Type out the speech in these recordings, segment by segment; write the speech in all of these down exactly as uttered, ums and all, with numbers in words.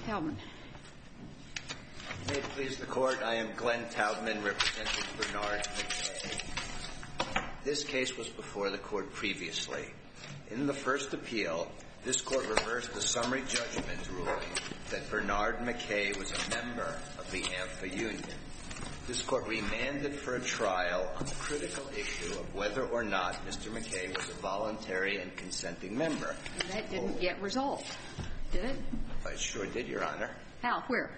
Taubman. May it please the Court, I am Glenn Taubman, representing Bernard McKay. This case was before the Court previously. In the first appeal, this Court reversed the summary judgment ruling that Bernard McKay was a member of the AMFA union. This Court remanded for a trial on the critical issue of whether or not Mister McKay was a voluntary and consenting member. And that didn't oh. get resolved, did it? It sure did, Your Honor. How? Where?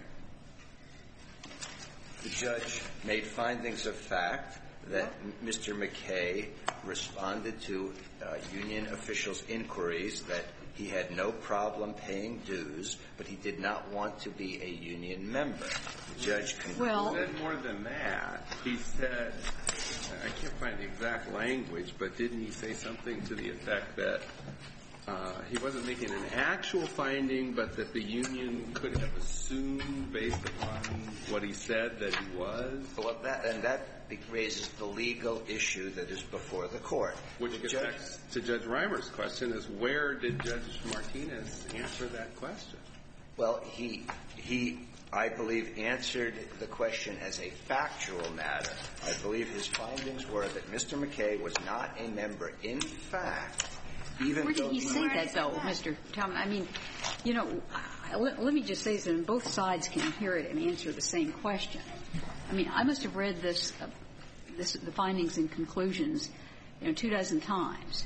The judge made findings of fact that Mister McKay responded to uh, union officials' inquiries that he had no problem paying dues, but he did not want to be a union member. The judge concluded... Well, he said more than that. He said, I can't find the exact language, but didn't he say something to the effect that uh, he wasn't making an actual finding, but that the union could have assumed, based upon what he said, that he was? Well, that, and that raises the legal issue that is before the Court. Which gets back to Judge Reimer's question, is where did Judge Martinez answer that question? Well, he, he, I believe, answered the question as a factual matter. I believe his findings were that Mister McKay was not a member. In fact, even Where did though he say that, though, Mister Talman? I mean, you know, let, let me just say that both sides can hear it and answer the same question. I mean, I must have read this, uh, this the findings and conclusions, you know, two dozen times.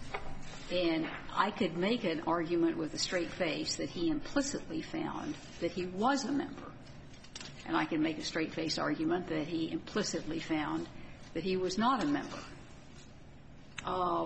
And I could make an argument with a straight face that he implicitly found that he was a member. And I can make a straight-face argument that he implicitly found that he was not a member. Uh,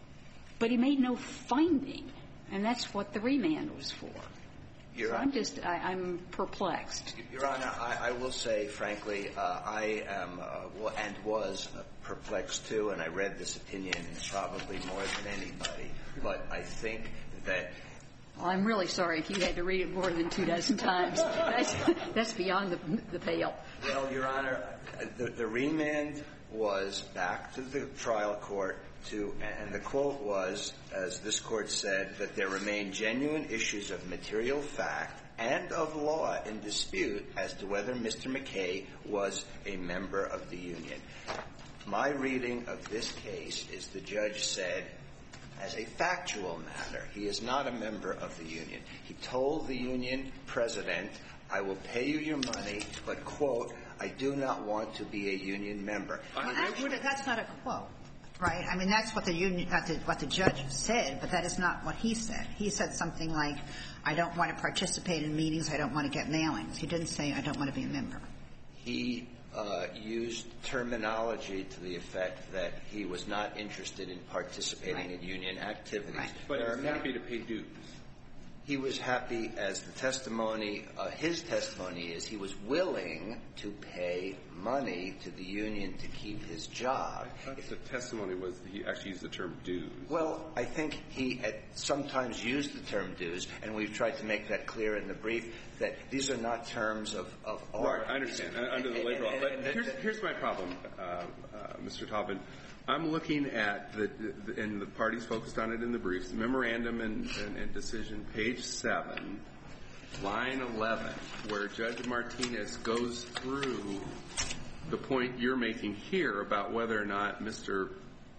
but he made no finding, and that's what the remand was for. Your so Honor, I'm just, I, I'm perplexed. Your Honor, I, I will say, frankly, uh, I am uh, and was uh, perplexed, too, and I read this opinion probably more than anybody. But I think that... Well, I'm really sorry if you had to read it more than two dozen times. That's, that's beyond the, the pale. Well, Your Honor, the, the remand was back to the trial court to, and the quote was, as this Court said, that there remain genuine issues of material fact and of law in dispute as to whether Mister McKay was a member of the union. My reading of this case is the judge said, as a factual matter, he is not a member of the union. He told the union president, I will pay you your money, but, quote, I do not want to be a union member. Well, actually, that's not a quote, right? I mean, that's what the union, what the, what the judge said, but that is not what he said. He said something like, I don't want to participate in meetings, I don't want to get mailings. He didn't say, I don't want to be a member. He uh, used terminology to the effect that he was not interested in participating right. in union activities. Right. But he was happy to pay dues. He was happy, as the testimony, uh, his testimony is, he was willing to pay money to the union to keep his job. I thought the testimony was that he actually used the term dues. Well, I think he had sometimes used the term dues, and we've tried to make that clear in the brief, that these are not terms of, of art. Right, I understand, uh, under the labor law. But here's, here's my problem, uh, uh, Mister Taubman. I'm looking at, the, the, and the parties focused on it in the briefs, memorandum and, and, and decision, page seven, line eleven, where Judge Martinez goes through the point you're making here about whether or not Mister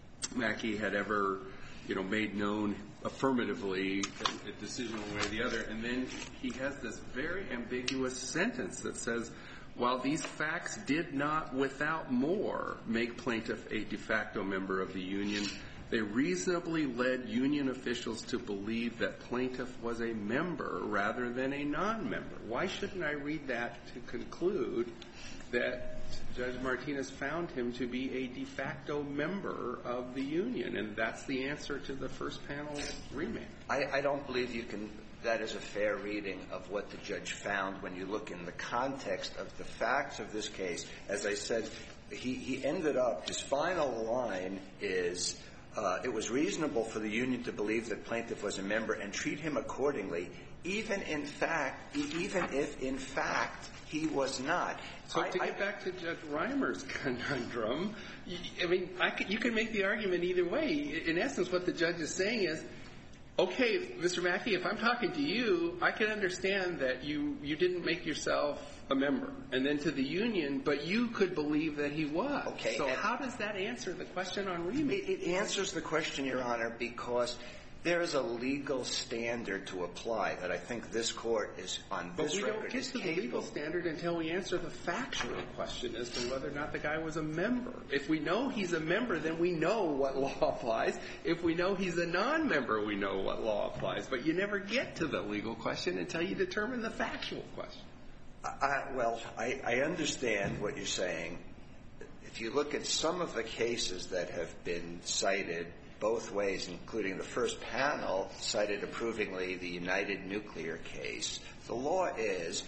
Mackey had ever, you know, made known affirmatively a, a decision one way or the other. And then he has this very ambiguous sentence that says, while these facts did not, without more, make plaintiff a de facto member of the union, they reasonably led union officials to believe that plaintiff was a member rather than a non-member. Why shouldn't I read that to conclude that Judge Martinez found him to be a de facto member of the union? And that's the answer to the first panel remand. I, I don't believe you can... That is a fair reading of what the judge found when you look in the context of the facts of this case. As I said, he, he ended up, his final line is, uh, it was reasonable for the union to believe that plaintiff was a member and treat him accordingly, even in fact, even if in fact he was not. So I, to get I, back to Judge Reimer's conundrum, I mean, I could, you can make the argument either way. In essence, what the judge is saying is, okay, Mister Mackey, if I'm talking to you, I can understand that you, you didn't make yourself a member. And then to the union, but you could believe that he was. Okay. So how does that answer the question on remand? It, it answers the question, Your Honor, because there is a legal standard to apply that I think this Court is on this record. But we don't get to the legal standard until we answer the factual question as to whether or not the guy was a member. If we know he's a member, then we know what law applies. If we know he's a non-member, we know what law applies. But you never get to the legal question until you determine the factual question. I, well, I, I understand what you're saying. If you look at some of the cases that have been cited both ways, including the first panel cited approvingly the United Nuclear case, the law is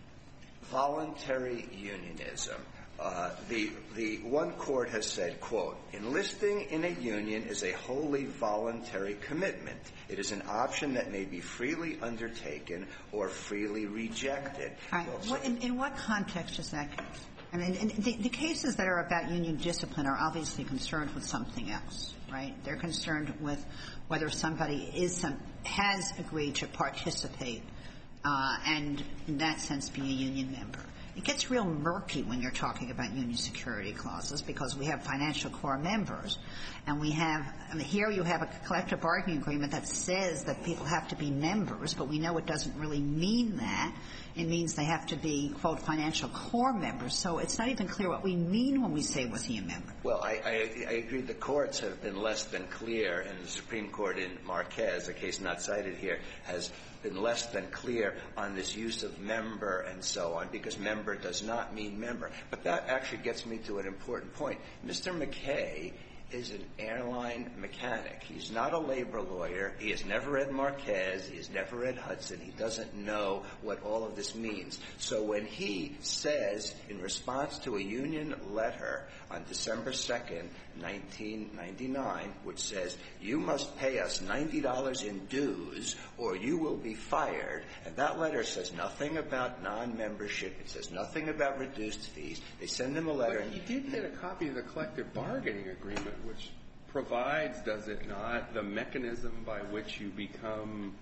voluntary unionism. Uh, the, the one court has said, quote, enlisting in a union is a wholly voluntary commitment. It is an option that may be freely undertaken or freely rejected. All right. Well, so what, in, in what context is that case? I mean, in, the, the cases that are about union discipline are obviously concerned with something else, right? They're concerned with whether somebody is some, has agreed to participate uh, and, in that sense, be a union member. It gets real murky when you're talking about union security clauses because we have financial core members, and we have I mean, here you have a collective bargaining agreement that says that people have to be members, but we know it doesn't really mean that. It means they have to be, quote, financial core members. So it's not even clear what we mean when we say, was he a member? Well, I, I, I agree the courts have been less than clear, and the Supreme Court in Marquez, a case not cited here, has been less than clear on this use of member and so on, because member does not mean member. But that actually gets me to an important point. Mister McKay is an airline mechanic. He's not a labor lawyer. He has never read Marquez. He has never read Hudson. He doesn't know what all of this means. So when he says, in response to a union letter on December second, nineteen ninety-nine, which says, you must pay us ninety dollars in dues or you will be fired, and that letter says nothing about non-membership. It says nothing about reduced fees. They send him a letter. But he did get a copy of the collective bargaining agreement, which provides, does it not, the mechanism by which you become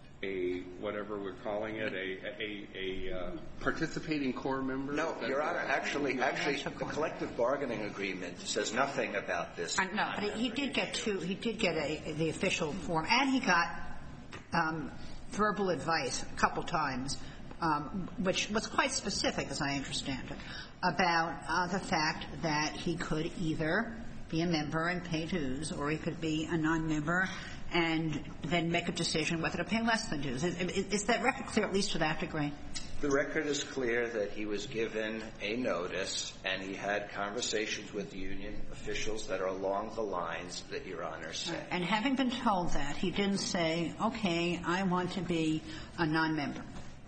a, whatever we're calling it, a, a, a uh, participating core member? No, Your Honor, actually, actually, the collective bargaining agreement says nothing about this. Uh, no, but he did get two. He did get a, the official form, and he got um, verbal advice a couple times, um, which was quite specific, as I understand it, about uh, the fact that he could either be a member and pay dues, or he could be a non-member and then make a decision whether to pay less than dues. Is, is that record clear, at least to that degree? The record is clear that he was given a notice, and he had conversations with union officials that are along the lines that Your Honor said. And having been told that, he didn't say, okay, I want to be a non-member.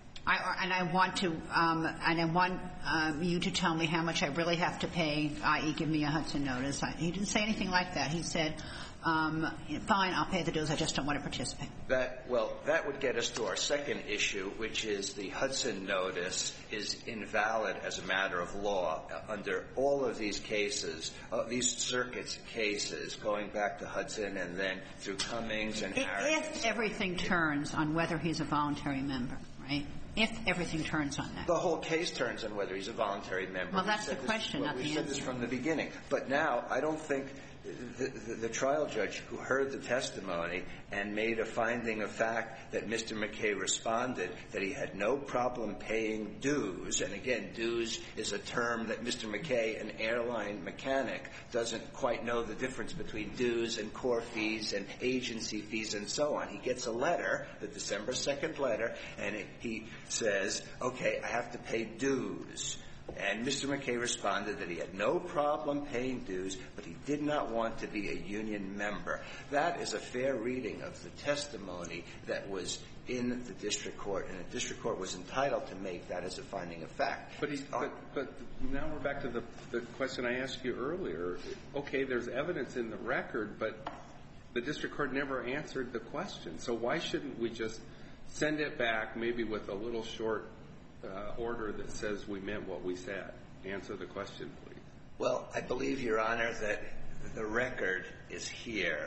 I, and I want to, um, and I want um, you to tell me how much I really have to pay, that is, give me a Hudson notice. I, he didn't say anything like that. He said, um, fine, I'll pay the dues. I just don't want to participate. That well, that would get us to our second issue, which is the Hudson notice is invalid as a matter of law under all of these cases, uh, these circuits cases, going back to Hudson and then through Cummings and Harris. If everything turns on whether he's a voluntary member, right? If everything turns on that. The whole case turns on whether he's a voluntary member. Well, that's the question, this, not the answer. We said this from the beginning. But now, I don't think the, the, the trial judge who heard the testimony and made a finding of fact that Mister McKay responded that he had no problem paying dues, and again, dues is a term that Mister McKay, an airline mechanic, doesn't quite know the difference between dues and core fees and agency fees and so on. He gets a letter, the December second letter, and it, he says, okay, I have to pay dues. And Mister McKay responded that he had no problem paying dues, but he did not want to be a union member. That is a fair reading of the testimony that was in the district court, and the district court was entitled to make that as a finding of fact. But, he's, but, but now we're back to the, the question I asked you earlier. Okay, there's evidence in the record, but the district court never answered the question. So why shouldn't we just send it back, maybe with a little short Uh, order that says we meant what we said? Answer the question, please. Well, I believe, Your Honor, that the record is here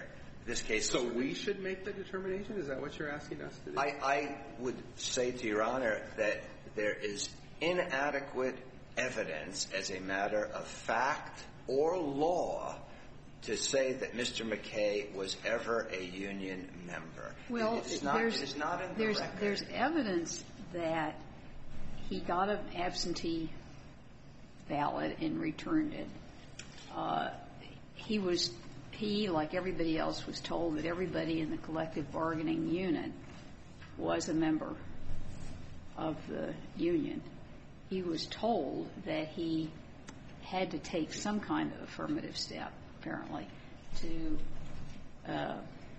this case. So we should make the determination? Is that what you're asking us to do? I, I would say to Your Honor that there is inadequate evidence as a matter of fact or law to say that Mister McKay was ever a union member. Well, it's not, there's, it's not in the there's, record. there's evidence that he got an absentee ballot and returned it. Uh, he was, he, like everybody else, was told that everybody in the collective bargaining unit was a member of the union. He was told that he had to take some kind of affirmative step, apparently, to uh,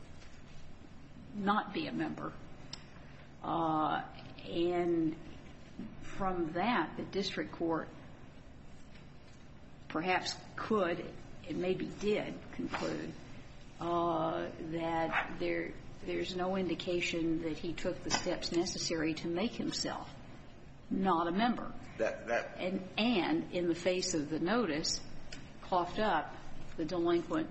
not be a member. Uh, and from that, the district court perhaps could, and maybe did, conclude uh, that there there's no indication that he took the steps necessary to make himself not a member. That, that and, and in the face of the notice, coughed up the delinquent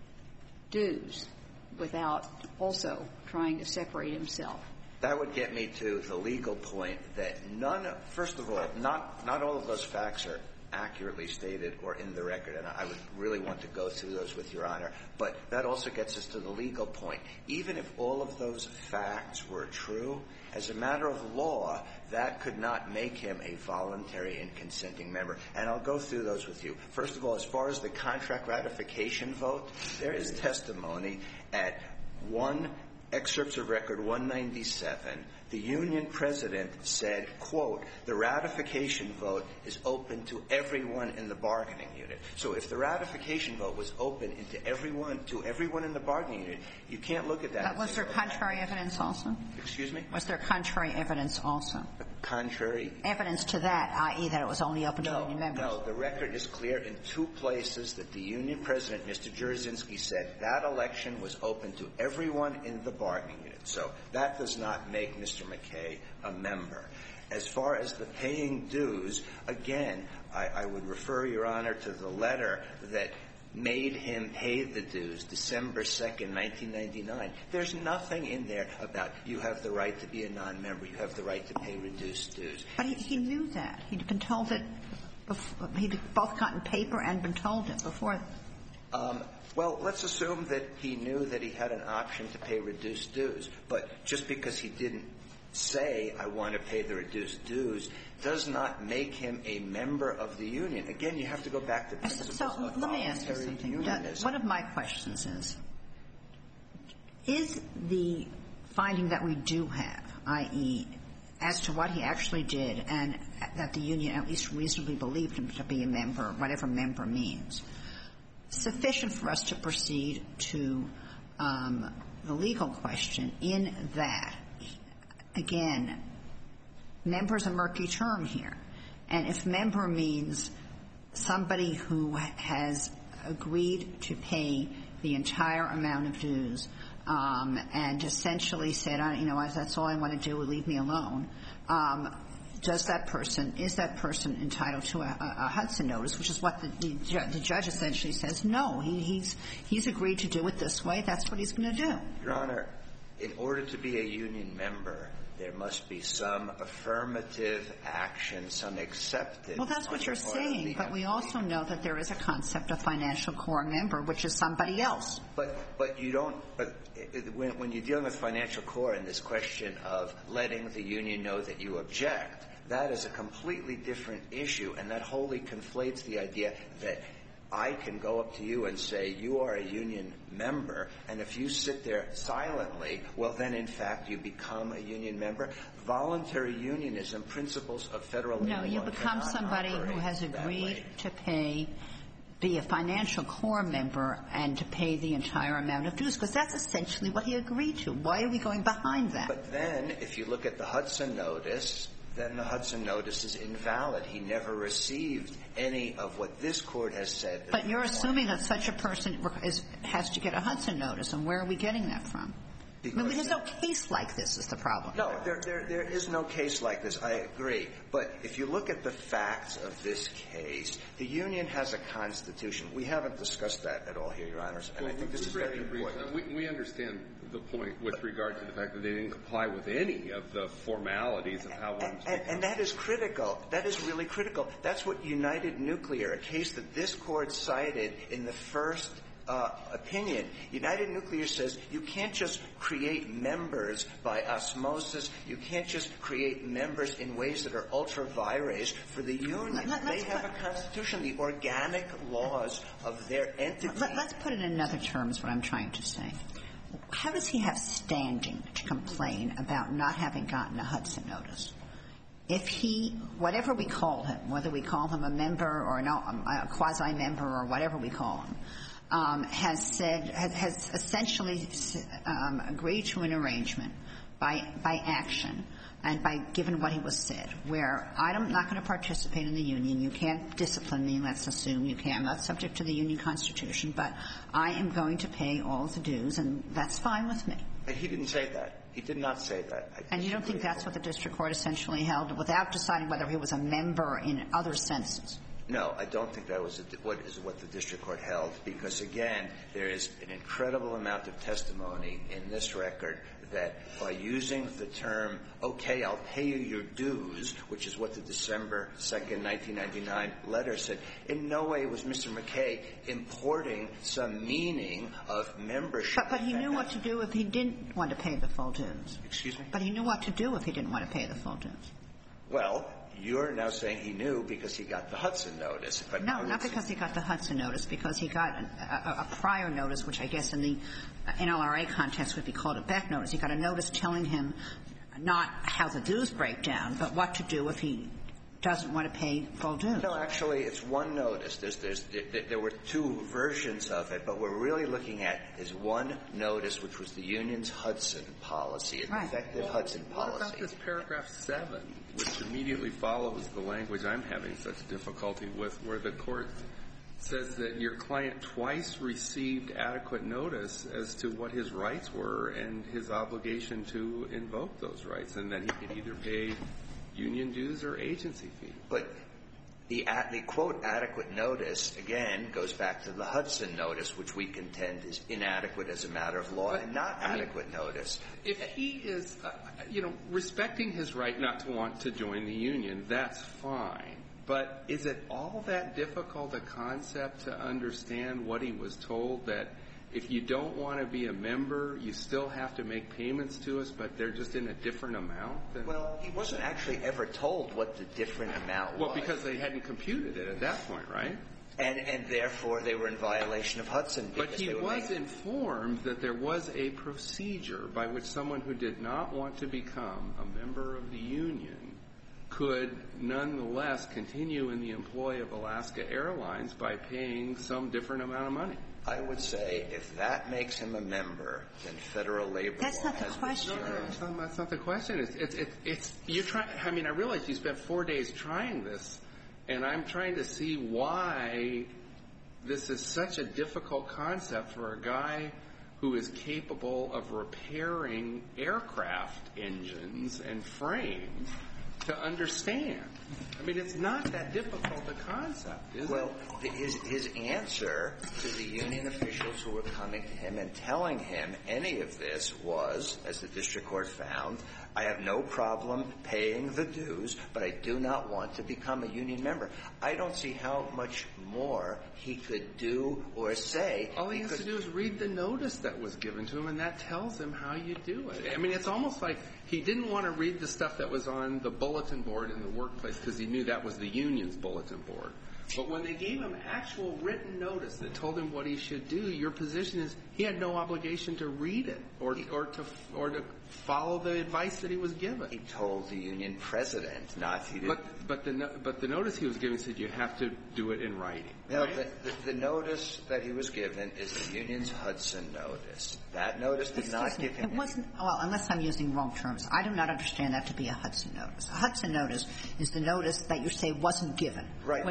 dues without also trying to separate himself. That would get me to the legal point that none of, first of all, not, not all of those facts are accurately stated or in the record, and I would really want to go through those with Your Honor. But that also gets us to the legal point. Even if all of those facts were true, as a matter of law, that could not make him a voluntary and consenting member. And I'll go through those with you. First of all, as far as the contract ratification vote, there is testimony at one excerpts of record one ninety-seven. The union president said, quote, the ratification vote is open to everyone in the bargaining unit. So if the ratification vote was open into everyone, to everyone in the bargaining unit, you can't look at that. But was there contrary evidence also? Excuse me? Was there contrary evidence also? Contrary evidence to that, that is that it was only open to no, union members? No, the record is clear in two places that the union president, Mister Jaruzinski, said that election was open to everyone in the bargaining unit. So that does not make Mister McKay a member. As far as the paying dues, again, I, I would refer, Your Honor, to the letter that made him pay the dues, December second, nineteen ninety-nine. There's nothing in there about you have the right to be a non-member, you have the right to pay reduced dues. But he, he knew that. He'd been told it before. He'd both gotten paper and been told it before. Um, well, let's assume that he knew that he had an option to pay reduced dues. But just because he didn't say, I want to pay the reduced dues, does not make him a member of the union. Again, you have to go back to principles so, of let me ask you voluntary something. unionism. One of my questions is, is the finding that we do have, that is, as to what he actually did and that the union at least reasonably believed him to be a member, whatever member means, sufficient for us to proceed to um, the legal question in that, again, member is a murky term here. And if member means somebody who has agreed to pay the entire amount of dues um, and essentially said, you know, that's all I want to do, leave me alone, um, does that person, is that person entitled to a, a, a Hudson notice, which is what the, the, ju- the judge essentially says, no, he, he's, he's agreed to do it this way, that's what he's going to do. Your Honor, in order to be a union member, there must be some affirmative action, some acceptance. Well, that's what you're saying, but we also know that there is a concept of financial core member, which is somebody else. But but you don't. But it, when, when you're dealing with financial core and this question of letting the union know that you object, that is a completely different issue, and that wholly conflates the idea that I can go up to you and say, you are a union member, and if you sit there silently, well, then, in fact, you become a union member. Voluntary unionism, principles of federal law. No, you become somebody who has agreed to pay, be a financial core member, and to pay the entire amount of dues, because that's essentially what he agreed to. Why are we going behind that? But then, if you look at the Hudson notice, then the Hudson notice is invalid. He never received any of what this Court has said. But you're assuming that such a person is, has to get a Hudson notice, and where are we getting that from? Because I mean, there's no case like this is the problem. No, there, there, there is no case like this. I agree. But if you look at the facts of this case, the union has a constitution. We haven't discussed that at all here, Your Honors, and well, I think this is very important. We, we understand the point with regard to the fact that they didn't comply with any of the formalities of how one. And, and, and that is critical. That is really critical. That's what United Nuclear, a case that this Court cited in the first Uh, opinion. United Nuclear says you can't just create members by osmosis. You can't just create members in ways that are ultra vires for the union. Let, they have a constitution, the organic laws of their entity. Let, let's put it in other terms what I'm trying to say. How does he have standing to complain about not having gotten a Hudson notice? If he, whatever we call him, whether we call him a member or no, a quasi-member or whatever we call him, Um, has said, has, has essentially um, agreed to an arrangement by by action and by given what he was said, where I'm not going to participate in the union. You can't discipline me. Let's assume you can. I'm not subject to the union constitution, but I am going to pay all the dues, and that's fine with me. But he didn't say that. He did not say that. I and you don't think that's what the district court essentially held, without deciding whether he was a member in other senses? No, I don't think that was a, what is what the district court held, because, again, there is an incredible amount of testimony in this record that by using the term, okay, I'll pay you your dues, which is what the December second, nineteen ninety-nine letter said, in no way was Mister McKay importing some meaning of membership. But, but he knew what to do if he didn't want to pay the full dues. Excuse me? But he knew what to do if he didn't want to pay the full dues. Well, you're now saying he knew because he got the Hudson notice. But no, not because he got the Hudson notice, because he got a, a, a prior notice, which I guess in the N L R A context would be called a Beck notice. He got a notice telling him not how the dues break down, but what to do if he doesn't want to pay full dues. No, actually, it's one notice. There's, there's, there, there were two versions of it, but we're really looking at is one notice, which was the union's Hudson policy, an right. effective well, Hudson what policy. What about this paragraph seven, which immediately follows the language I'm having such difficulty with, where the court says that your client twice received adequate notice as to what his rights were and his obligation to invoke those rights, and that he could either pay union dues or agency fee. But the, the, quote, adequate notice, again, goes back to the Hudson notice, which we contend is inadequate as a matter of law, but, and not I adequate mean, notice. If he is, uh, you know, respecting his right not to want to join the union, that's fine. But is it all that difficult a concept to understand what he was told, that if you don't want to be a member, you still have to make payments to us, but they're just in a different amount? Than well, he wasn't actually ever told what the different amount well, was. Well, because they hadn't computed it at that point, right? And, and therefore, they were in violation of Hudson. But he was making... informed that there was a procedure by which someone who did not want to become a member of the union could nonetheless continue in the employ of Alaska Airlines by paying some different amount of money. I would say if that makes him a member, then federal labor That's law not the has question. No, no, that's not, that's not the question. It's, it's, it's, it's you're trying. I mean, I realize you spent four days trying this, and I'm trying to see why this is such a difficult concept for a guy who is capable of repairing aircraft engines and frames to understand. I mean, it's not that difficult a concept, is well, it? Well, his, his answer to the union officials who were coming to him and telling him any of this was, as the district court found, I have no problem paying the dues, but I do not want to become a union member. I don't see how much more he could do or say. All he, he has could, to do is read the notice that was given to him, and that tells him how you do it. I mean, it's almost like he didn't want to read the stuff that was on the bulletin board in the workplace because he knew that was the union's bulletin board. But when they gave him actual written notice that told him what he should do, your position is he had no obligation to read it or or to or to follow the advice that he was given. He told the union president, not he didn't. But but the but the notice he was given said you have to do it in writing. No, right? the, the, the notice that he was given is the union's Hudson notice. That notice did Excuse not me, give him. It wasn't. Well, unless I'm using wrong terms, I do not understand that to be a Hudson notice. A Hudson notice is the notice that you say wasn't given, Right, which, that's right. which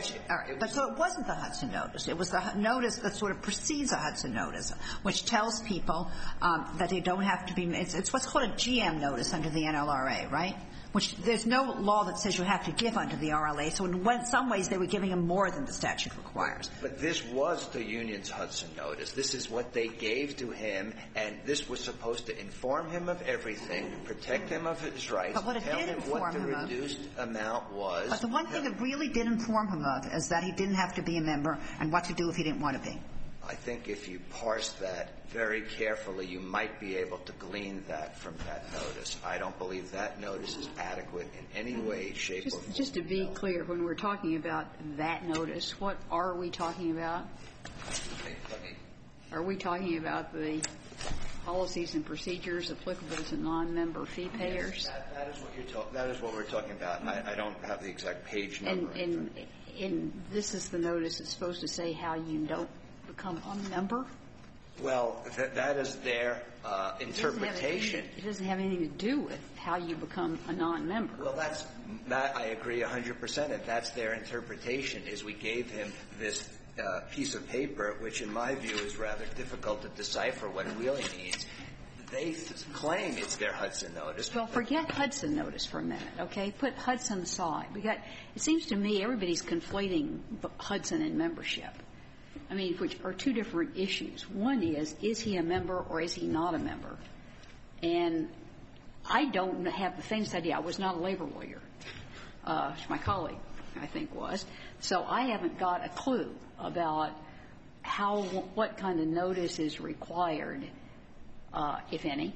judge – all right. But so it wasn't the Hudson notice. It was the notice that sort of precedes a Hudson notice, which tells people um, that they don't have to be – it's, it's what's called a G M notice under the N L R A, right? Which there's no law that says you have to give under the R L A. So in one, some ways they were giving him more than the statute requires. But this was the union's Hudson notice. This is what they gave to him, and this was supposed to inform him of everything, protect him of his rights, but what it tell did him inform what the him of, reduced amount was. But the one thing it really did inform him of is that he didn't have to be a member and what to do if he didn't want to be. I think if you parse that very carefully, you might be able to glean that from that notice. I don't believe that notice is adequate in any way, shape, just, or form. Just to be clear, when we're talking about that notice, what are we talking about? Okay, let me. Are we talking about the policies and procedures applicable to non-member fee payers? Yes, that, that is what you're talking. That is what we're talking about. I, I don't have the exact page number. And, and, and this is the notice that's supposed to say how you don't become a member? Well, th- that is their uh, interpretation. It doesn't have anything to do with how you become a non-member. Well, that's that I agree one hundred percent, and that's their interpretation. Is we gave him this uh, piece of paper, which, in my view, is rather difficult to decipher what it really means. They th- claim it's their Hudson notice. Well, forget Hudson notice for a minute, okay? Put Hudson aside. We got. It seems to me everybody's conflating Hudson and membership. I mean, which are two different issues. One is, is he a member or is he not a member? And I don't have the faintest idea. I was not a labor lawyer. Uh, my colleague, I think, was. So I haven't got a clue about how, what kind of notice is required, uh, if any,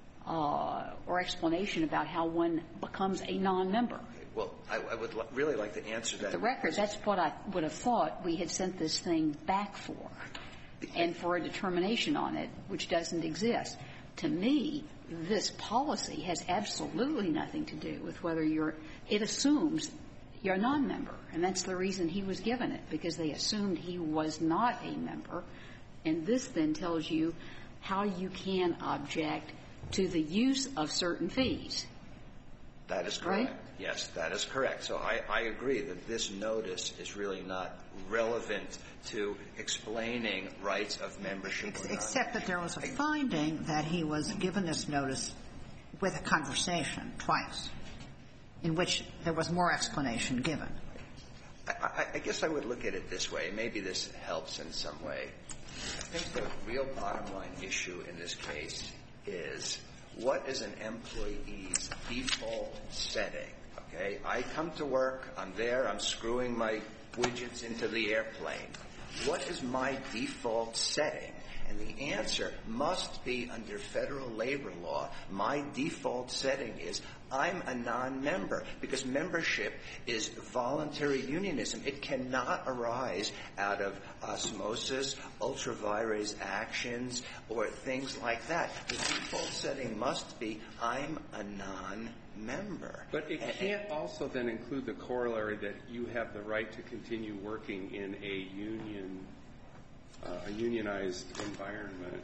uh, or explanation about how one becomes a non-member. Well, I, I would li- really like to answer that. The record, that's what I would have thought we had sent this thing back for, and for a determination on it, which doesn't exist. To me, this policy has absolutely nothing to do with whether you're – it assumes you're a non-member, and that's the reason he was given it, because they assumed he was not a member. And this then tells you how you can object to the use of certain fees. That is correct. Right? Yes, that is correct. So I, I agree that this notice is really not relevant to explaining rights of membership. Ex- except that there was a finding that he was given this notice with a conversation twice, in which there was more explanation given. I, I, I guess I would look at it this way. Maybe this helps in some way. I think the real bottom line issue in this case is, what is an employee's default setting? Okay, I come to work, I'm there, I'm screwing my widgets into the airplane. What is my default setting? And the answer must be, under federal labor law, my default setting is I'm a non-member, because membership is voluntary unionism. It cannot arise out of osmosis, ultra vires actions, or things like that. The default setting must be I'm a non-member. But it can't also then include the corollary that you have the right to continue working in a union, uh, a unionized environment,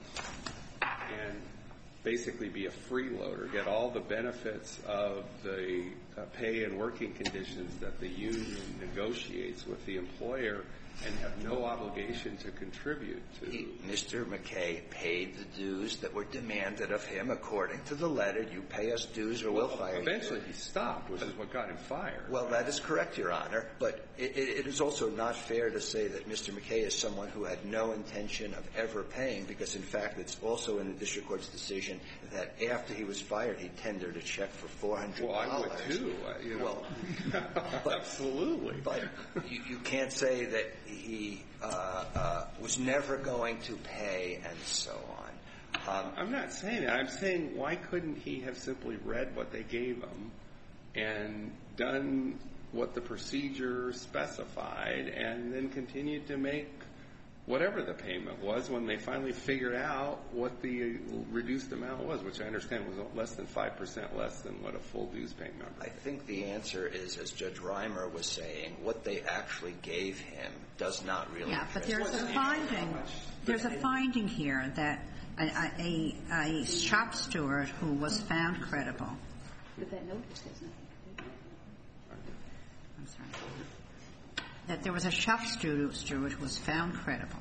and basically be a freeloader, get all the benefits of the uh, pay and working conditions that the union negotiates with the employer, and have no obligation to contribute to. He, Mister McKay paid the dues that were demanded of him according to the letter. You pay us dues or we'll fire you. Eventually he stopped, which is what got him fired. Well, that is correct, Your Honor. But it, it, it is also not fair to say that Mister McKay is someone who had no intention of ever paying, because, in fact, it's also in the district court's decision that after he was fired, he tendered a check for four hundred dollars. Well, I would too. Uh, you know. Well, but, absolutely. But you, you can't say that he uh, uh, was never going to pay and so on. Um, I'm not saying that. I'm saying, why couldn't he have simply read what they gave him and done what the procedure specified, and then continued to make whatever the payment was when they finally figured out what the reduced amount was, which I understand was less than five percent less than what a full dues paying member. I think the answer is, as Judge Reimer was saying, what they actually gave him does not really Yeah, but there's interest a finding. There's a finding here that a, a, a shop steward who was found credible. But that notice has nothing to do with it. I'm sorry. That there was a shop steward who was found credible,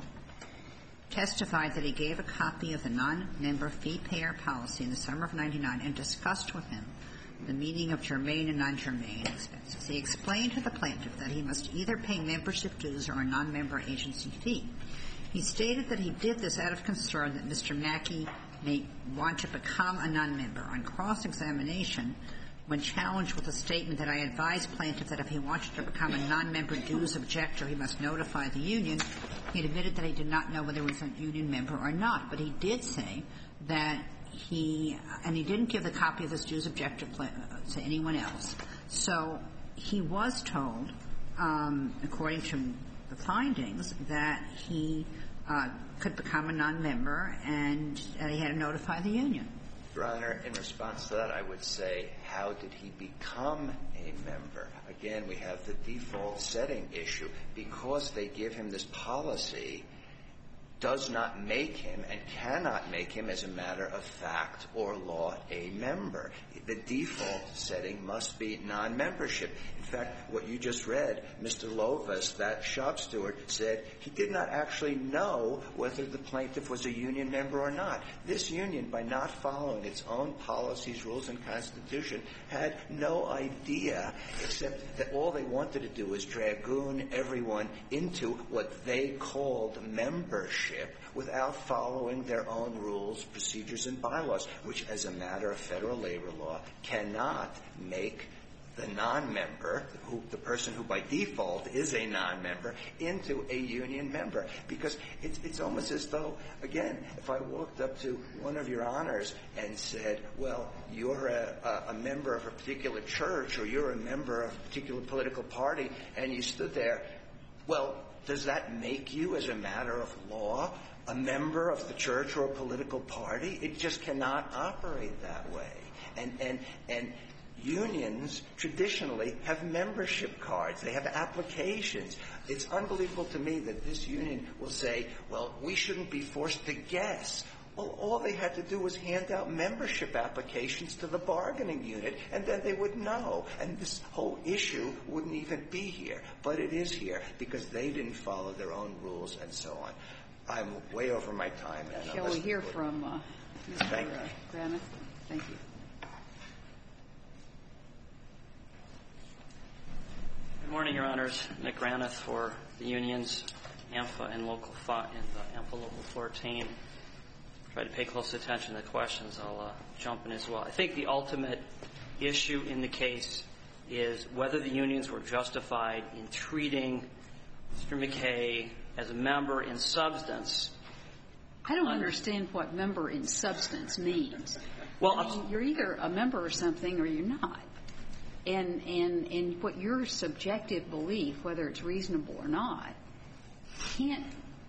testified that he gave a copy of the non-member fee-payer policy in the summer of ninety-nine and discussed with him the meaning of germane and non-germane expenses. He explained to the plaintiff that he must either pay membership dues or a non-member agency fee. He stated that he did this out of concern that Mister Mackey may want to become a non-member. On cross-examination, when challenged with a statement that I advised plaintiff that if he wanted to become a non-member dues objector, he must notify the union, he admitted that he did not know whether he was a union member or not. But he did say that he – and he didn't give the copy of this dues objector to anyone else. So he was told, um, according to the findings, that he uh, could become a non-member and uh, he had to notify the union. Your Honor, in response to that, I would say, how did he become a member? Again, we have the default setting issue. Because they give him this policy does not make him and cannot make him, as a matter of fact or law, a member. The default setting must be non-membership. In fact, what you just read, Mister Lovas, that shop steward, said he did not actually know whether the plaintiff was a union member or not. This union, by not following its own policies, rules, and constitution, had no idea except that all they wanted to do was dragoon everyone into what they called membership without following their own rules, procedures, and bylaws, which, as a matter of federal labor law, cannot make the non-member, who, the person who by default is a non-member, into a union member. Because it's, it's almost as though, again, if I walked up to one of your honors and said, well, you're a, a, a member of a particular church or you're a member of a particular political party, and you stood there, well, does that make you, as a matter of law, a member of the church or a political party? It just cannot operate that way. And, and, and unions traditionally have membership cards. They have applications. It's unbelievable to me that this union will say, well, we shouldn't be forced to guess. Well, all they had to do was hand out membership applications to the bargaining unit, and then they would know. And this whole issue wouldn't even be here. But it is here because they didn't follow their own rules and so on. I'm way over my time. And Shall we hear from uh, Mister Thank Uh, Graniff? Thank you. Good morning, Your Honors. Nick Graniff for the unions, AMFA and local and uh, AMFA Local fourteen. Try to pay close attention to the questions. I'll uh, jump in as well. I think the ultimate issue in the case is whether the unions were justified in treating Mister McKay as a member in substance. I don't understand what member in substance means. Well, I mean, you're either a member of something or you're not. And, and, and what your subjective belief, whether it's reasonable or not, can't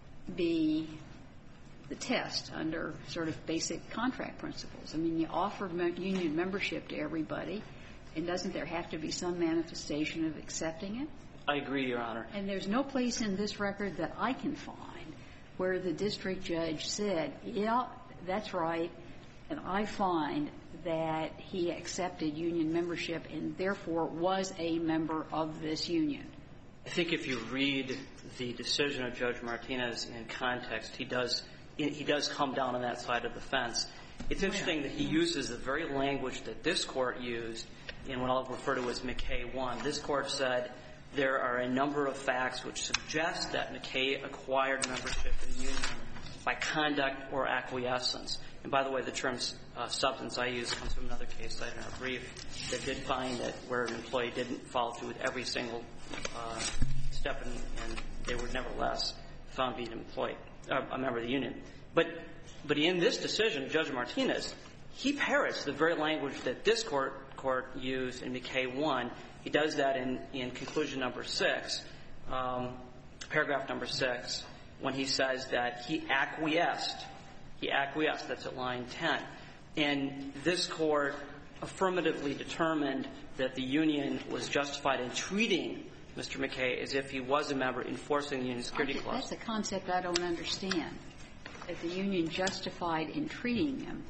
be the test under sort of basic contract principles. I mean, you offer union membership to everybody, and doesn't there have to be some manifestation of accepting it? I agree, Your Honor. And there's no place in this record that I can find where the district judge said, yeah, that's right, and I find that he accepted union membership and therefore was a member of this union. I think if you read the decision of Judge Martinez in context, he does he does come down on that side of the fence. It's interesting that he uses the very language that this Court used in what I'll refer to as McKay one. This Court said there are a number of facts which suggest that McKay acquired membership in the union by conduct or acquiescence. And by the way, the term uh, substance I use comes from another case cited in our brief that did find that where an employee didn't follow through with every single uh, step and, and they were nevertheless found to be an employee, uh, a member of the union. But, but in this decision, Judge Martinez, he parrots the very language that this court, court used in McKay one. He does that in, in conclusion number six, um, paragraph number six, when he says that he acquiesced. He acquiesced. That's at line ten. And this court affirmatively determined that the union was justified in treating Mister McKay as if he was a member enforcing the union security clause. That's a concept I don't understand, that the union justified in treating him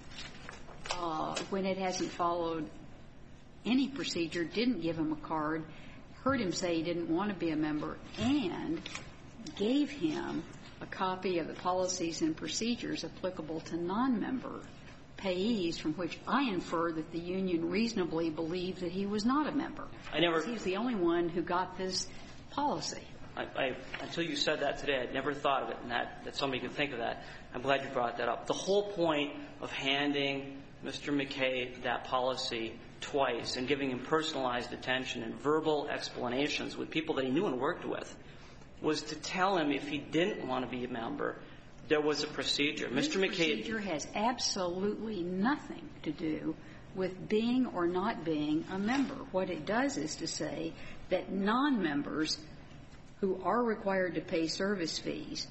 uh, when it hasn't followed any procedure, didn't give him a card, heard him say he didn't want to be a member, and gave him a copy of the policies and procedures applicable to non-member payees, from which I infer that the union reasonably believed that he was not a member. I never. He's the only one who got this policy. I, I, until you said that today, I'd never thought of it, and that, that somebody could think of that. I'm glad you brought that up. The whole point of handing Mister McKay that policy twice and giving him personalized attention and verbal explanations with people that he knew and worked with was to tell him if he didn't want to be a member, there was a procedure. Mister McKay. The procedure has absolutely nothing to do with being or not being a member. What it does is to say that non-members who are required to pay service fees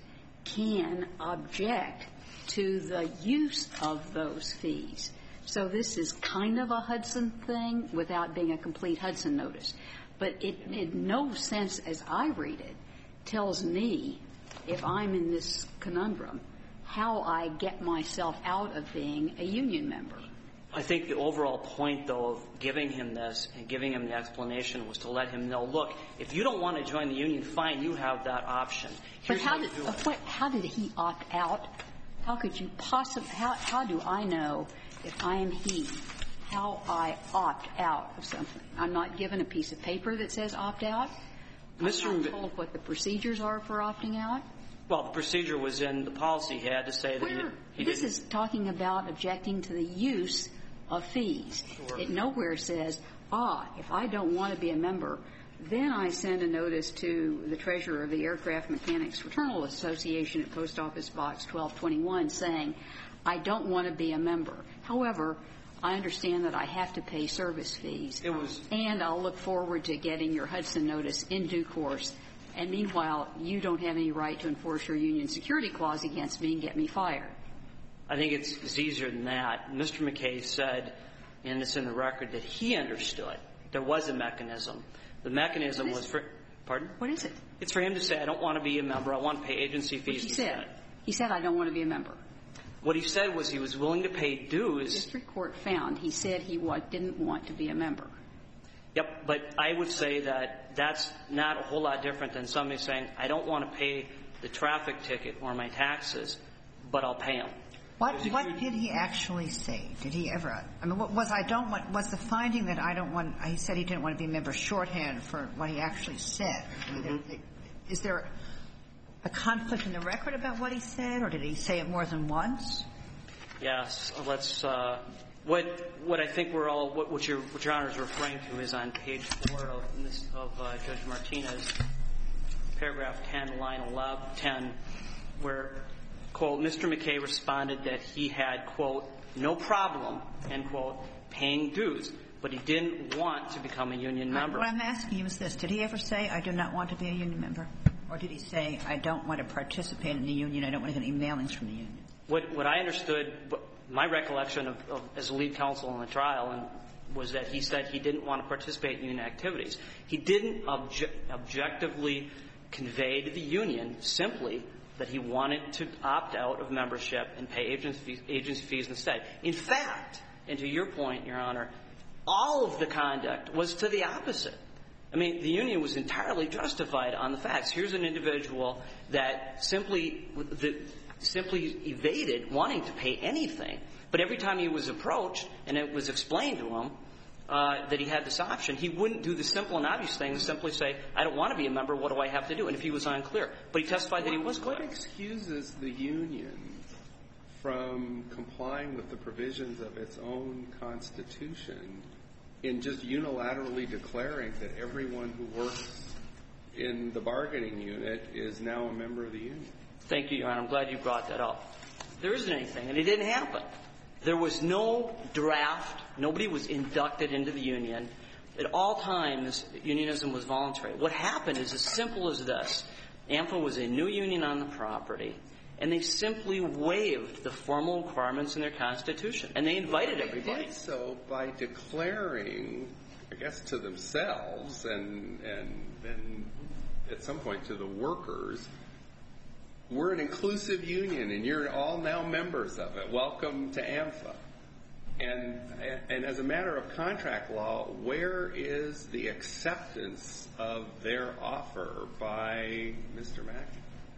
can object to the use of those fees. So this is kind of a Hudson thing without being a complete Hudson notice. But it, in no sense, as I read it, tells me, if I'm in this conundrum, how I get myself out of being a union member. I think the overall point, though, of giving him this and giving him the explanation was to let him know, look, if you don't want to join the union, fine, you have that option. Here's but how, how did, you do uh, it. what, how did he opt out? How could you possibly, how, how do I know if I am he, how I opt out of something? I'm not given a piece of paper that says opt out. Mister I'm not told what the procedures are for opting out. Well, the procedure was in the policy. He had to say that Where, he, he this didn't. is talking about objecting to the use of fees. Sure. It nowhere says, ah, if I don't want to be a member, then I send a notice to the treasurer of the Aircraft Mechanics Fraternal Association at Post Office Box twelve twenty-one saying, I don't want to be a member. However, I understand that I have to pay service fees. It was, and I'll look forward to getting your Hudson notice in due course. And meanwhile, you don't have any right to enforce your union security clause against me and get me fired. I think it's, it's easier than that. Mister McKay said, and it's in the record, that he understood there was a mechanism. The mechanism was for, pardon? What is it? It's for him to say, I don't want to be a member. I want to pay agency fees What he instead. said. He said, I don't want to be a member. What he said was he was willing to pay dues. District court found he said he wa- didn't want to be a member. Yep, but I would say that that's not a whole lot different than somebody saying, I don't want to pay the traffic ticket or my taxes, but I'll pay them. What, what did he actually say? Did he ever? I mean, what was I don't want? Was the finding that I don't want? He said he didn't want to be a member shorthand for what he actually said. I mean, Mm-hmm. there, is there a conflict in the record about what he said, or did he say it more than once? Yes, let's. Uh, what what I think we're all what, what your what your Honor is referring to is on page four of this, of uh, Judge Martinez, paragraph ten, line eleven, ten, where, quote, Mister McKay responded that he had, quote, no problem, end quote, paying dues, but he didn't want to become a union member. What I'm asking you is this. Did he ever say, I do not want to be a union member? Or did he say, I don't want to participate in the union, I don't want to get any mailings from the union? What, what I understood, my recollection of, of as a lead counsel in the trial, and was that he said he didn't want to participate in union activities. He didn't obje- objectively convey to the union simply that he wanted to opt out of membership and pay agency fees, agency fees instead. In fact, and to your point, Your Honor, all of the conduct was to the opposite. I mean, the union was entirely justified on the facts. Here's an individual that simply the, simply evaded wanting to pay anything, but every time he was approached and it was explained to him uh, that he had this option, he wouldn't do the simple and obvious thing, simply say, I don't want to be a member, what do I have to do? And if he was unclear. But he testified that he was clear. What excuses the union from complying with the provisions of its own constitution in just unilaterally declaring that everyone who works in the bargaining unit is now a member of the union? Thank you, Your Honor. I'm glad you brought that up. There isn't anything, and it didn't happen. There was no draft. Nobody was inducted into the union. At all times, unionism was voluntary. What happened is as simple as this. AMFA was a new union on the property, and they simply waived the formal requirements in their constitution, and they invited everybody. They did so by declaring, I guess, to themselves and and then at some point to the workers, we're an inclusive union, and you're all now members of it. Welcome to AMFA. And, and as a matter of contract law, where is the acceptance of their offer by Mister Mackey?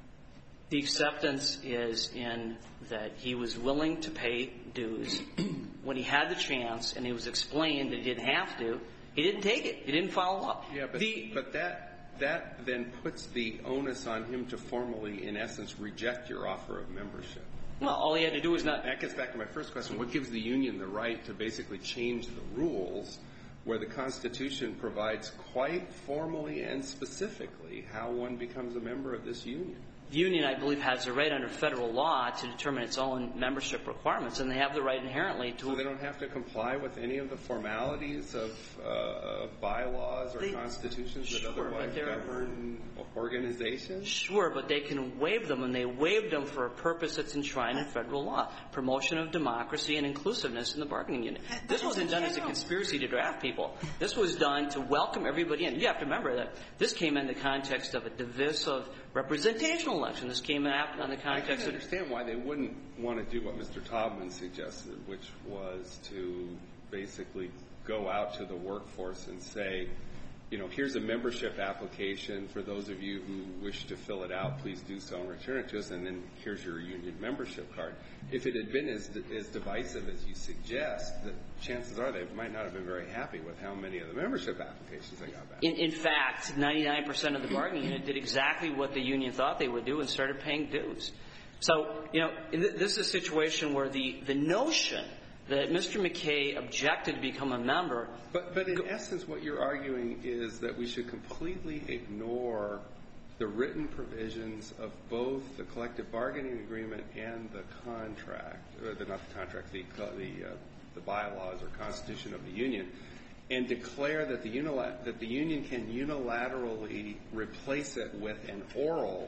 The acceptance is in that he was willing to pay dues when he had the chance, and it was explained that he didn't have to. He didn't take it. He didn't follow up. Yeah, but, the, but that that then puts the onus on him to formally, in essence, reject your offer of membership. Well, all he had to do was not. That gets back to my first question. What gives the union the right to basically change the rules where the Constitution provides quite formally and specifically how one becomes a member of this union? The union, I believe, has a right under federal law to determine its own membership requirements, and they have the right inherently to. So they don't have to comply with any of the formalities of, uh, of bylaws or they, constitutions sure, that otherwise govern organizations? Sure, but they can waive them, and they waived them for a purpose that's enshrined in federal law: promotion of democracy and inclusiveness in the bargaining unit. This wasn't done as a conspiracy to draft people. This was done to welcome everybody in. You have to remember that this came in the context of a divisive representational election. This came out in the context I can of. understand why they wouldn't want to do what Mister Taubman suggested, which was to basically go out to the workforce and say, you know, here's a membership application for those of you who wish to fill it out. Please do so and return it to us, and then here's your union membership card. If it had been as, as divisive as you suggest, the chances are they might not have been very happy with how many of the membership applications they got back. In, in fact, ninety-nine percent of the bargaining unit did exactly what the union thought they would do and started paying dues. So, you know, this is a situation where the, the notion that Mister McKay objected to become a member. But, but in essence, what you're arguing is that we should completely ignore the written provisions of both the collective bargaining agreement and the contract, or the, not the contract, the, the, uh, the bylaws or constitution of the union, and declare that the, unilat- that the union can unilaterally replace it with an oral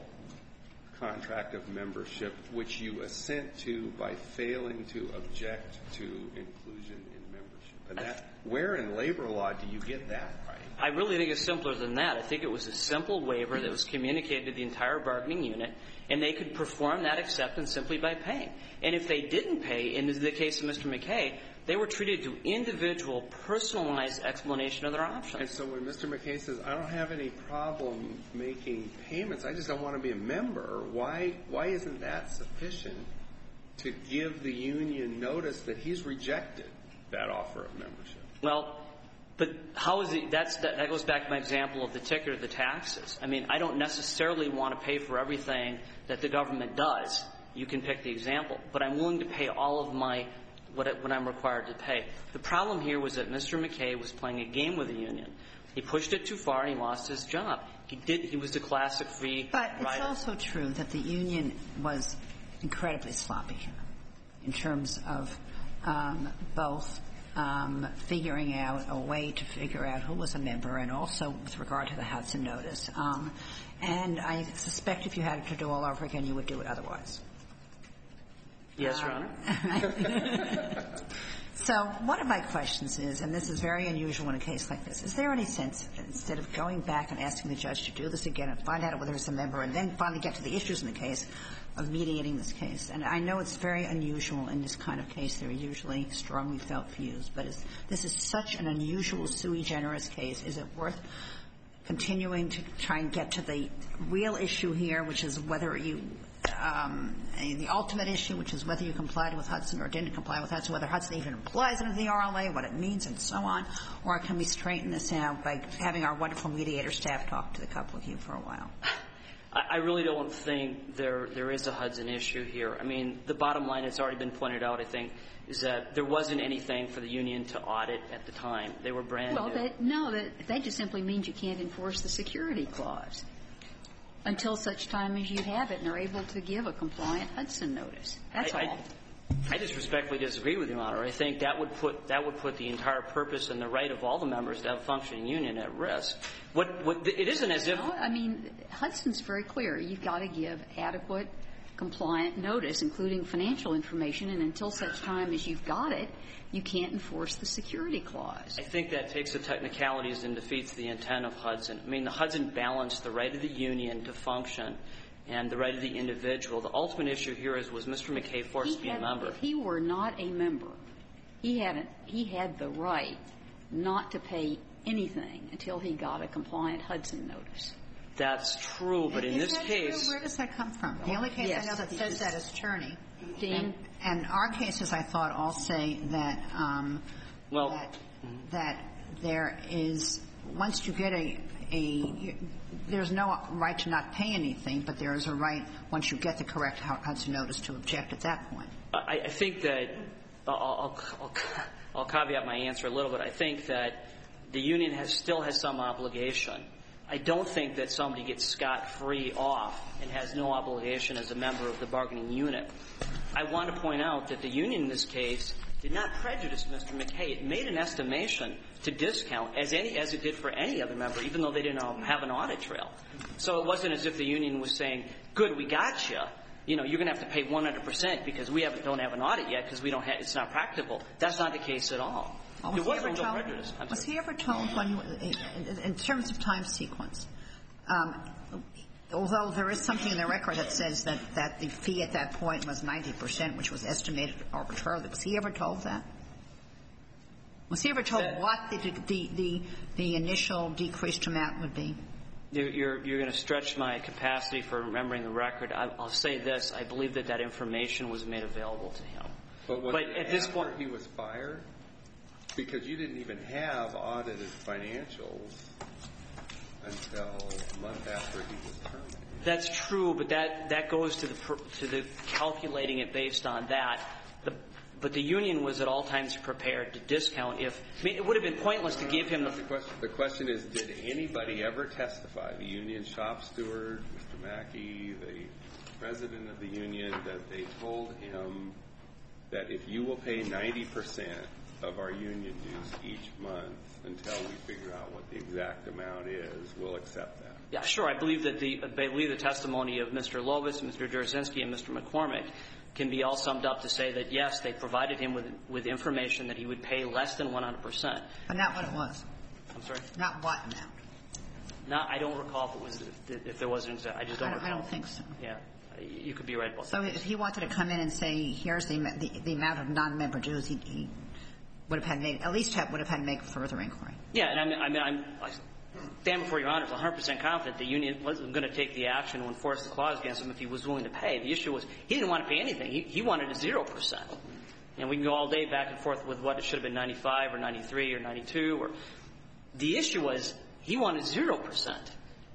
contract of membership, which you assent to by failing to object to inclusion in membership. And that, where in labor law do you get that right? I really think it's simpler than that. I think it was a simple waiver that was communicated to the entire bargaining unit, and they could perform that acceptance simply by paying. And if they didn't pay, in the case of Mister McKay, they were treated to individual, personalized explanation of their options. And so when Mister McKay says, I don't have any problem making payments, I just don't want to be a member, why why isn't that sufficient to give the union notice that he's rejected that offer of membership? Well, but how is it, that's, that, that goes back to my example of the ticket or the taxes. I mean, I don't necessarily want to pay for everything that the government does. You can pick the example. But I'm willing to pay all of my What, what I'm required to pay. The problem here was that Mister McKay was playing a game with the union. He pushed it too far and he lost his job. He did. He was the classic free But rider. it's also true that the union was incredibly sloppy here in terms of um, both um, figuring out a way to figure out who was a member and also with regard to the Hudson notice. Um, and I suspect if you had it to do all over again, you would do it otherwise. Yes, Your Honor. So one of my questions is, and this is very unusual in a case like this, is there any sense, instead of going back and asking the judge to do this again and find out whether it's a member and then finally get to the issues in the case, of mediating this case? And I know it's very unusual in this kind of case. There are usually strongly felt views. But is, this is such an unusual sui generis case. Is it worth continuing to try and get to the real issue here, which is whether you Um, the ultimate issue, which is whether you complied with Hudson or didn't comply with Hudson, whether Hudson even applies under the R L A, what it means, and so on, or can we straighten this out by having our wonderful mediator staff talk to the couple of you for a while? I really don't think there there is a Hudson issue here. I mean, the bottom line, it's already been pointed out, I think, is that there wasn't anything for the union to audit at the time. They were brand well, new. Well, that, no, that, that just simply means you can't enforce the security clause until such time as you have it and are able to give a compliant Hudson notice. That's I, all. I, I just respectfully disagree with you, Your Honor. I think that would put that would put the entire purpose and the right of all the members to have a functioning union at risk. What, what it isn't as if no, I mean, Hudson's very clear. You've got to give adequate, compliant notice, including financial information, and until such time as you've got it, you can't enforce the security clause. I think that takes the technicalities and defeats the intent of Hudson. I mean, the Hudson balanced the right of the union to function and the right of the individual. The ultimate issue here is, was Mister McKay forced he to be had, a member? If he were not a member, he hadn't he had the right not to pay anything until he got a compliant Hudson notice. That's true, but in Is this that case true? Where does that come from? The only case Yes, I know that says that is Cherney. Dean? And, and our cases, I thought, all say that um, Well, that, that there is once you get a a there's no right to not pay anything, but there is a right once you get the correct Hudson notice to object at that point. I, I think that I'll, I'll, I'll caveat my answer a little bit. I think that the union has still has some obligation. I don't think that somebody gets scot-free off and has no obligation as a member of the bargaining unit. I want to point out that the union in this case did not prejudice Mister McKay. It made an estimation to discount as any as it did for any other member, even though they didn't have an audit trail. So it wasn't as if the union was saying, "Good, we got you. You know, you're going to have to pay one hundred percent because we haven't, don't have an audit yet because we don't have, it's not practical." That's not the case at all. Well, there was, was he no told, prejudice. I'm was sorry. he ever told when you, in terms of time sequence, um, although there is something in the record that says that, that the fee at that point was ninety percent, which was estimated arbitrarily, was he ever told that? Was he ever told that, what the, the, the, the initial decreased amount would be? You're, you're, you're going to stretch my capacity for remembering the record. I, I'll say this. I believe that that information was made available to him. But, was but it at this after point, he was fired? Because you didn't even have audited financials until a month after he was terminated. That's true, but that, that goes to the, to the calculating it based on that. The, but the union was at all times prepared to discount if, I mean, it would have been pointless to give him the... The question, the question is, did anybody ever testify, the union shop steward, Mister Mackey, the president of the union, that they told him that if you will pay ninety percent of our union dues each month until we figure out what the exact amount is, we'll accept that? Yeah, sure. I believe that the, I believe the testimony of Mister Lovis, Mister Jarzynski, and Mister McCormick can be all summed up to say that, yes, they provided him with, with information that he would pay less than one hundred percent. But not what it was. I'm sorry? Not what amount. Not, I don't recall if it was, if there was an exact, I just don't I don't, recall. I don't think so. Yeah. You could be right about So that. if he wanted to come in and say, here's the, the, the amount of non-member dues, he, he would have had made, at least have, would have had to make further inquiry. Yeah, and I mean, I mean, I'm, I stand before Your Honor, one hundred percent confident the union wasn't going to take the action to enforce the clause against him if he was willing to pay. The issue was he didn't want to pay anything. He, he wanted a zero percent. And we can go all day back and forth with what it should have been ninety-five or ninety-three or ninety-two. Or the issue was he wanted zero percent.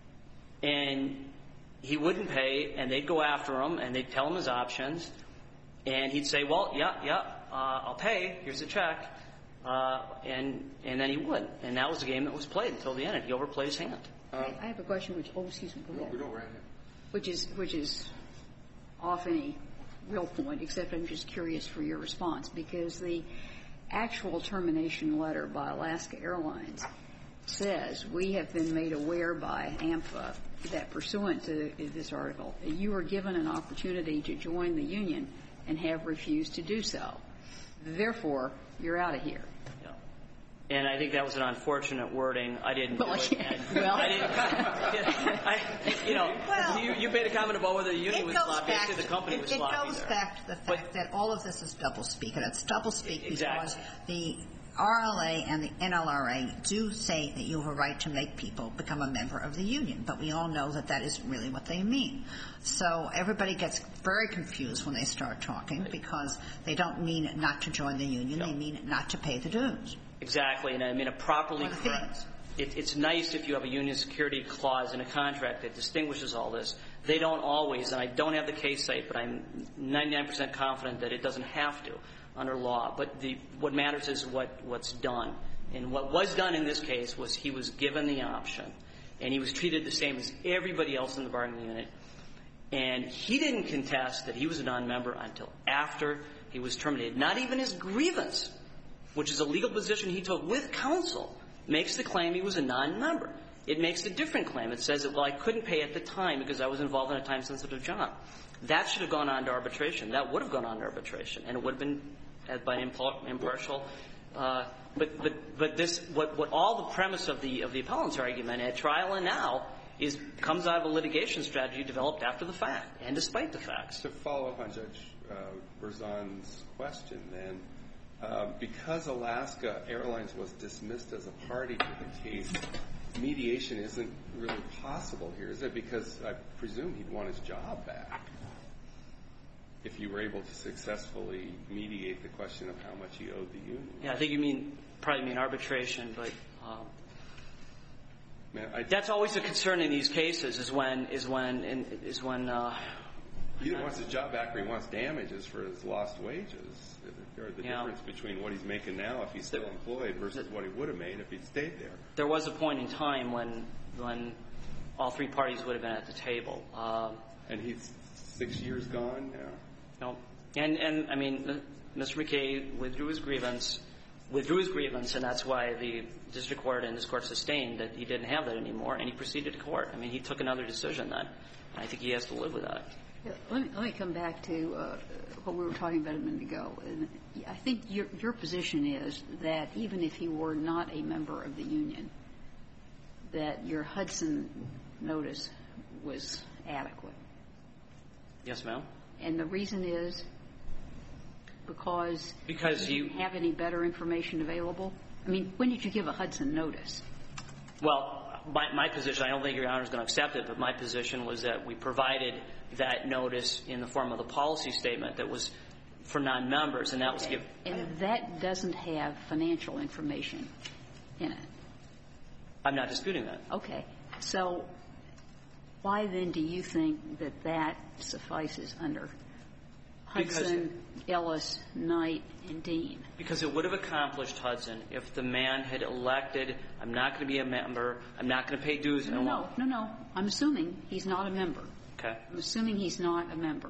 And he wouldn't pay, and they'd go after him, and they'd tell him his options. And he'd say, well, yeah, yeah, uh, I'll pay. Here's a check. Uh, and and then he would. And that was the game that was played until the end. And he overplayed his hand. I, I have a question which, oh, excuse me, No, we don't right now. which is, which is off any real point, except I'm just curious for your response, because the actual termination letter by Alaska Airlines says, we have been made aware by AMFA that pursuant to this article, you were given an opportunity to join the union and have refused to do so. Therefore, you're out of here. Yeah. And I think that was an unfortunate wording. I didn't Well, do it. yeah. And Well. I didn't. I, you know, Well, you, you made a comment about whether the union It was goes sloppy. back Actually, the company it, was it sloppy goes there. back to the fact But- that all of this is doublespeak, and it's doublespeak because Exactly. the R L A and the N L R A do say that you have a right to make people become a member of the union, but we all know that that isn't really what they mean. So everybody gets very confused when they start talking because they don't mean not to join the union, No. they mean not to pay the dues. Exactly. And I mean, a properly Or the correct. fees. It, it's nice if you have a union security clause in a contract that distinguishes all this. They don't always, and I don't have the case site, but I'm ninety-nine percent confident that it doesn't have to under law. But the, what matters is what, what's done. And what was done in this case was he was given the option, and he was treated the same as everybody else in the bargaining unit. And he didn't contest that he was a non-member until after he was terminated. Not even his grievance, which is a legal position he took with counsel, makes the claim he was a non-member. It makes a different claim. It says that, well, I couldn't pay at the time because I was involved in a time-sensitive job. That should have gone on to arbitration. That would have gone on to arbitration, and it would have been by an impartial. Uh, but but but this what what all the premise of the of the appellant's argument at trial and now is comes out of a litigation strategy developed after the fact and despite the facts. To follow up on Judge uh, Berzon's question, then, uh, because Alaska Airlines was dismissed as a party to the case, mediation isn't really possible here, is it? Because I presume he'd want his job back if you were able to successfully mediate the question of how much he owed the union. Yeah, I think you mean probably mean arbitration, but um, Man, I, that's always a concern in these cases. Is when is when in, is when uh, he either wants his job back or he wants damages for his lost wages, or the yeah. difference between what he's making now if he's still employed versus what he would have made if he'd stayed there. There was a point in time when when all three parties would have been at the table. Um, and he's six years gone now. No, and and I mean, Mister McKay withdrew his grievance, withdrew his grievance, and that's why the district court and this court sustained that he didn't have that anymore, and he proceeded to court. I mean, he took another decision then. And I think he has to live with that. Yeah, let me let me come back to uh, what we were talking about a minute ago. And I think your your position is that even if he were not a member of the union, that your Hudson notice was adequate. Yes, ma'am. And the reason is because because you you didn't have any better information available? I mean, when did you give a Hudson notice? Well, my, my position, I don't think Your Honor is going to accept it, but my position was that we provided that notice in the form of the policy statement that was for non-members, and that was given. And that doesn't have financial information in it. I'm not disputing that. Okay. So why then do you think that that suffices under Hudson, because, Ellis, Knight, and Dean? Because it would have accomplished Hudson if the man had elected, I'm not going to be a member, I'm not going to pay dues. No, no, no, no. I'm assuming he's not a member. Okay. I'm assuming he's not a member.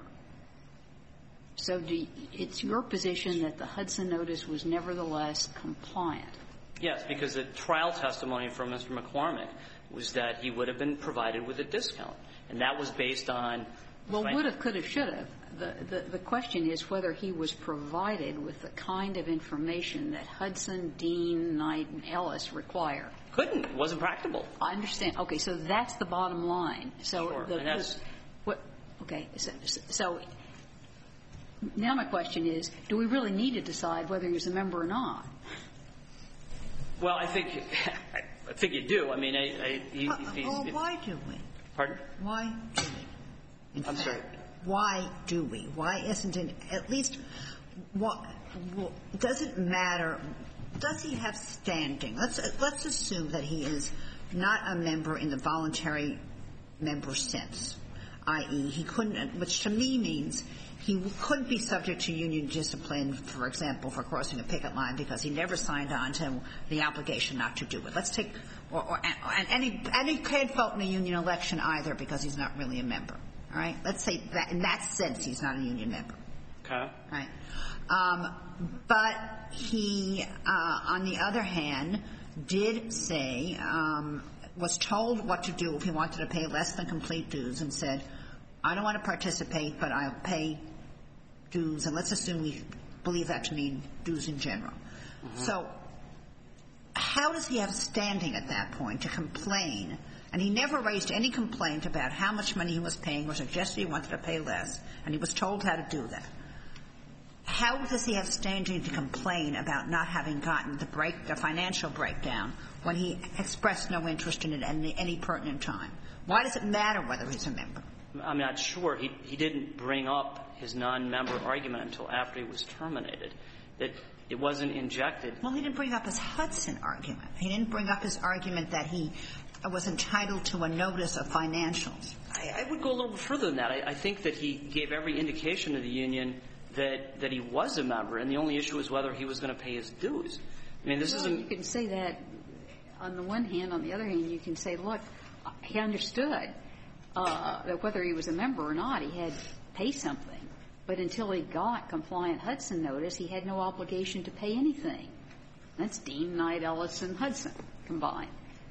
So do you, it's your position that the Hudson notice was nevertheless compliant? Yes, because the trial testimony from Mister McCormick was that he would have been provided with a discount. And that was based on... Well, would have, could have, should have. The, the, the question is whether he was provided with the kind of information that Hudson, Dean, Knight, and Ellis require. Couldn't. It wasn't practicable. I understand. Okay, so that's the bottom line. So sure. the, and that's... the, what, okay, so, so now my question is, do we really need to decide whether he was a member or not? Well, I think I think you do. I mean, I, I, he, uh, if he's, well, if, why do we? Pardon? Why do we? In I'm fact, sorry. Why do we? Why isn't it at least what well, does it matter? Does he have standing? Let's let's assume that he is not a member in the voluntary member sense, that is, he couldn't, which to me means he couldn't be subject to union discipline, for example, for crossing a picket line because he never signed on to the obligation not to do it. Let's take, or, or and, and he and he can't vote in a union election either because he's not really a member. All right, let's say that in that sense he's not a union member. Okay. Right. Um, but he, uh, on the other hand, did say, um, was told what to do if he wanted to pay less than complete dues and said, I don't want to participate, but I'll pay dues. And let's assume we believe that to mean dues in general. Mm-hmm. So how does he have standing at that point to complain? And he never raised any complaint about how much money he was paying or suggested he wanted to pay less, and he was told how to do that. How does he have standing to complain about not having gotten the break, the financial breakdown, when he expressed no interest in it at any, any pertinent time? Why does it matter whether he's a member? I'm not sure. He he didn't bring up his non-member argument until after he was terminated. That it wasn't injected. Well, he didn't bring up his Hudson argument. He didn't bring up his argument that he was entitled to a notice of financials. I, I would go a little further than that. I, I think that he gave every indication to the union that that he was a member, and the only issue was whether he was going to pay his dues. I mean, this well, isn't. You can say that on the one hand. On the other hand, you can say, look, he understood uh, that whether he was a member or not, he had to pay something. But until he got compliant Hudson notice, he had no obligation to pay anything. That's Dean, Knight, Ellis, and Hudson combined.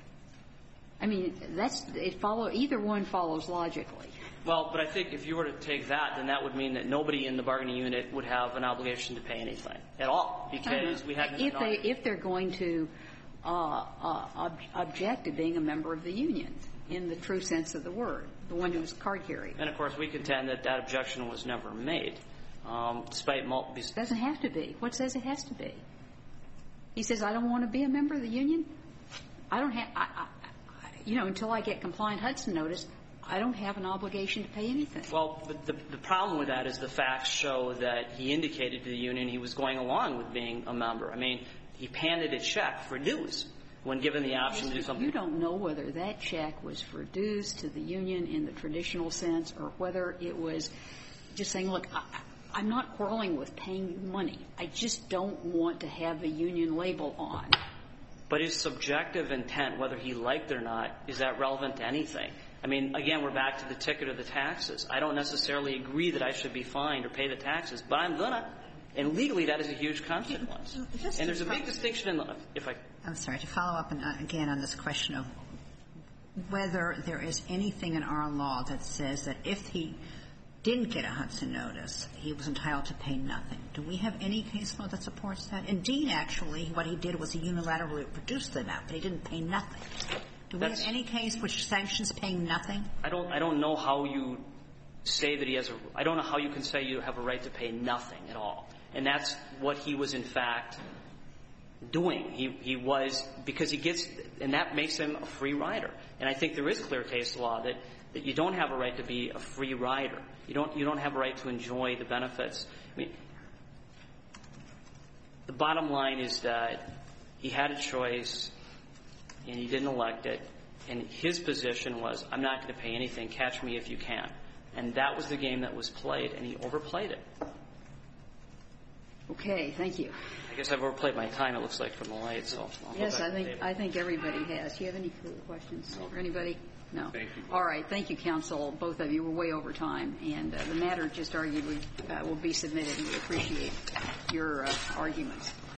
I mean, that's it. Follow either one follows logically. Well, but I think if you were to take that, then that would mean that nobody in the bargaining unit would have an obligation to pay anything at all, because we hadn't. If they if they're going to uh, uh, ob- object to being a member of the union in the true sense of the word, the one who's card carried. And of course, we contend that that objection was never made. um, despite multiple. It doesn't have to be. What says it has to be? He says, I don't want to be a member of the union. I don't have, I, I, you know, until I get compliant Hudson notice, I don't have an obligation to pay anything. Well, the, the problem with that is the facts show that he indicated to the union he was going along with being a member. I mean, he handed a check for dues when given the option to do something. You don't know whether that check was for dues to the union in the traditional sense or whether it was just saying, look, I, I'm not quarreling with paying you money. I just don't want to have a union label on. But his subjective intent, whether he liked it or not, is that relevant to anything? I mean, again, we're back to the ticket or the taxes. I don't necessarily agree that I should be fined or pay the taxes, but I'm going to. And legally, that is a huge consequence. And there's a big distinction in the – if I – I'm sorry. To follow up on, again on this question of whether there is anything in our law that says that if he didn't get a Hudson notice, he was entitled to pay nothing. Do we have any case law that supports that? Indeed, actually, what he did was he unilaterally reduced the amount, but he didn't pay nothing. Do we That's, have any case which sanctions paying nothing? I don't. I don't know how you say that he has a. I don't know how you can say you have a right to pay nothing at all. And that's what he was in fact doing. He he was because he gets, and that makes him a free rider. And I think there is clear case law that that you don't have a right to be a free rider. You don't you don't have a right to enjoy the benefits. I mean, the bottom line is that he had a choice. And he didn't elect it, and his position was, I'm not going to pay anything, catch me if you can. And that was the game that was played, and he overplayed it. Okay, thank you. I guess I've overplayed my time, it looks like, from the light, so I'll Yes, go back I think, to David. I think everybody has. Do you have any further questions No. for anybody? No. Thank you. All right. Thank you, counsel. Both of you were way over time, and uh, the matter just argued would, uh, will be submitted, and we appreciate your uh, arguments.